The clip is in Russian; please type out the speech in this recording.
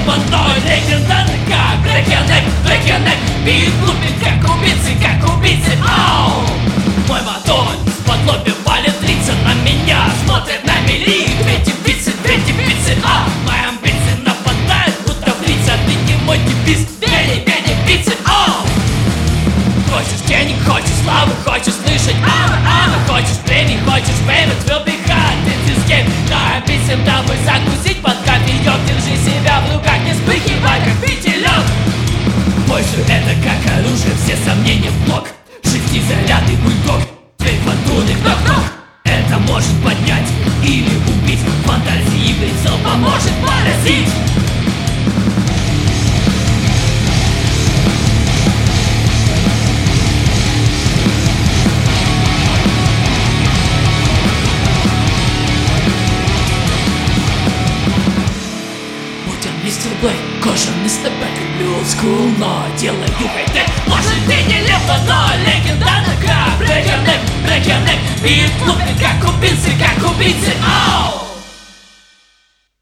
лепотой. Легендарный как Break your neck. Бит лупит как убийцы, оу. Мой мотор под лобби валит лица на меня. Смотрят на мели, третий пиццы, мои амбиции нападают, будто в лица. Ты не мой девиз, бери пиццы, оу. Хочешь денег, хочешь славы, хочешь слышать ама. Хочешь премий, хочешь время, will be hard in this game. На амбициям тобой закусить под кофеек. Держи себя в руках, не вспыхивай, как фитилек. Больше это как оружие, все сомнения в блок. Шестизарядный бульдог, дверь фантурных ног. Это может поднять или убить. Фантазии прицел поможет поразить. Мистер Блэк, кожаный степек, люблю олдскул, но делаю хай-тек. Может ты не лепо, но легендарно как Break your neck. Бит лупит как убийцы, оу.